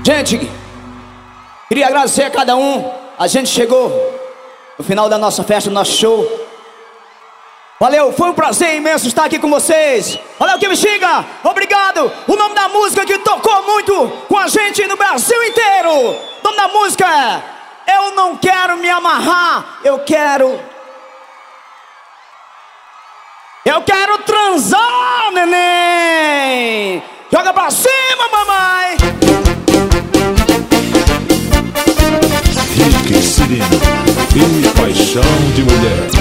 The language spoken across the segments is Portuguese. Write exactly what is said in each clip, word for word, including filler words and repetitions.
Gente, queria agradecer a cada um. A gente chegou no final da nossa festa, do nosso show. Valeu, foi um prazer imenso estar aqui com vocês. Valeu, que me xinga, obrigado. O nome da música que tocou muito com a gente no Brasil inteiro. O nome da música é Eu Não Quero Me Amarrar, Eu Quero... Eu quero transar, neném. Joga pra cima, mamãe. Rick Sirena e Paixão de Mulher.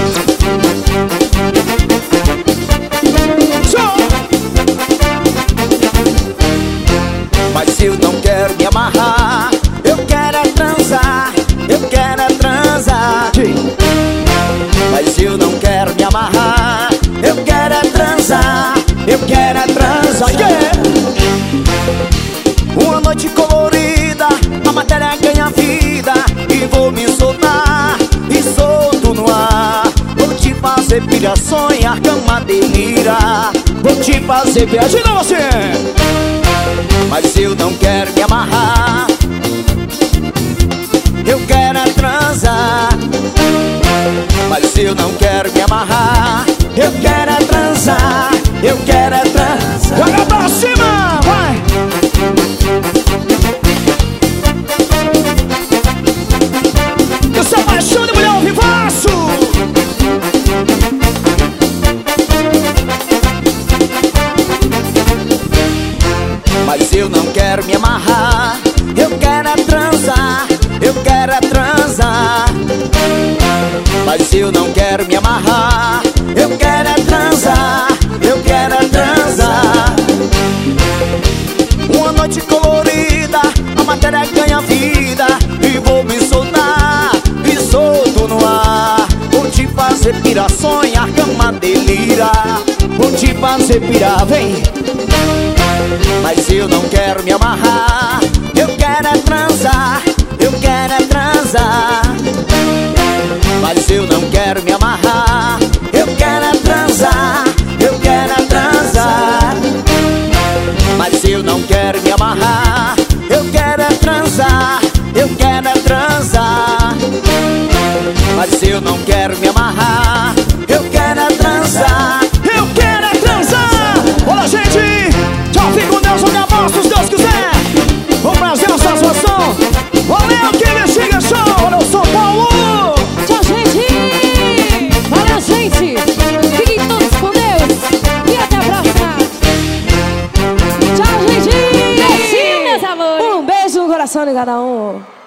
Mas eu não quero me amarrar, eu quero é transar, eu quero é transar. Mas eu não quero me amarrar, eu quero é transar, eu quero é transar. Yeah! Uma noite colorida, a matéria ganha vida. E vou me soltar, e solto no ar. Vou te fazer pilha, sonhar, cama delirar. Vou te fazer pilha, de novo você. Mas eu não quero me amarrar, eu quero é transar. Mas eu não quero me amarrar, eu quero é transar, eu quero é transar. Joga pra cima, vai! Eu sou paixão de mulher ao vivaço. Mas eu não quero me amarrar, eu quero é transar, eu quero é transar. Mas eu não quero me amarrar, eu quero é transar, eu quero é transar. Uma noite colorida, a matéria ganha vida. E vou me soltar, e solto no ar. Vou te fazer pirar, sonhar, cama delirar. Vou te fazer pirar, vem. Mas eu não quero me amarrar, eu quero é transar, eu quero é transar. Mas eu não quero me amarrar, eu quero é transar, eu quero é transar. Mas eu não quero me amarrar, eu quero é transar, eu quero é transar. Mas eu não quero me amarrar, eu quero é transar, eu quero é transar. Olá, gente, tchau, fica com Deus, joga a bola, se Deus quiser. Foi um prazer, uma satisfação. Valeu, que me chega, show. Valeu, São Paulo. Tchau, gente. Valeu, gente. Fiquem todos com Deus. E até a próxima. Tchau, gente. Beijinho, meus amores. Um beijo no coração de cada um.